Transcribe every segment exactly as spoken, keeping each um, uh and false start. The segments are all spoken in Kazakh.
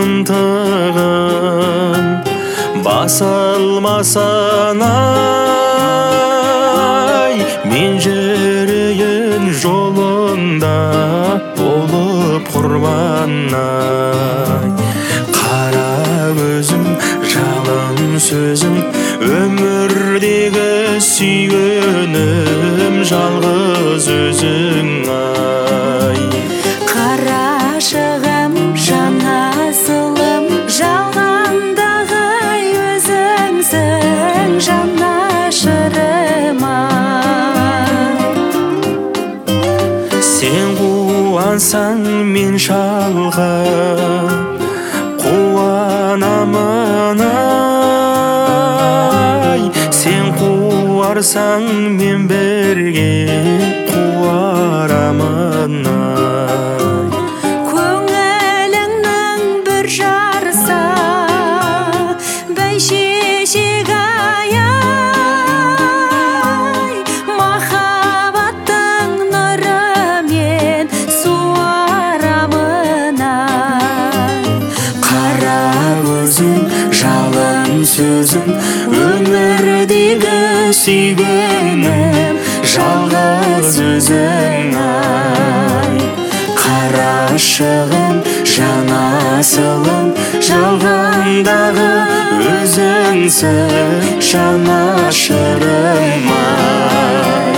ынтығым басылмасын ай, мен жүрейін жолында болып құрбан ай. Қара көзім, жалын сөзім, өмірдегі сүйгенім жалғыз өзің ай. Қарашығым, жанасылым, жалғандағы өзіңсің жанашырым ай. Сен қуансаң мен шалқып қуанамын ай, сен қуарсаң мен бірге қуарамын ай. Көңіліңнің бір жарса бәйшешек ай, махаббаттың нұрымен суарамын ай. Қара көзің, жалын сөзің, өмірдегі сүйгенім жалғыз өзің ай. Қарашығым, жанасылым, жалғандағы өзіңсің жанашырым ай.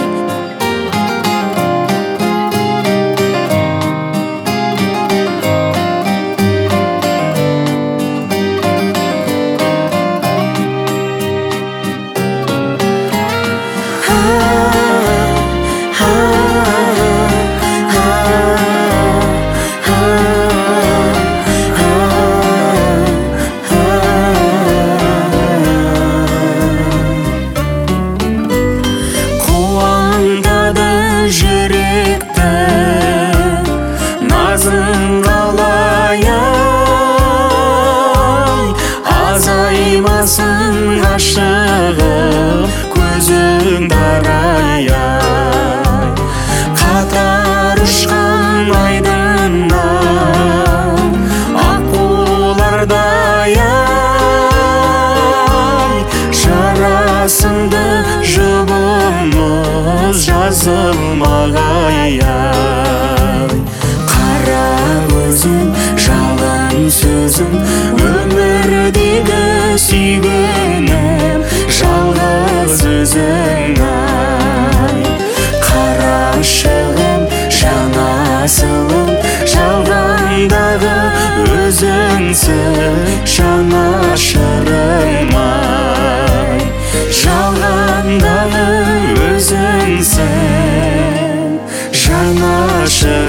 Азаймасын ғашығым, көзің дарай ай. Қатар ұшқан айдыннан аққулардай ай, жарасымды жұбымыз жазылмағай ай. Қара көзің, жалын сөзің, өмірдегі сүйгенім жалғыз өзің ай. Қарашығым, жанасылым, жалғандағы өзіңсің жанашырым ай. Жалғандағы өзіңсің жанашырым.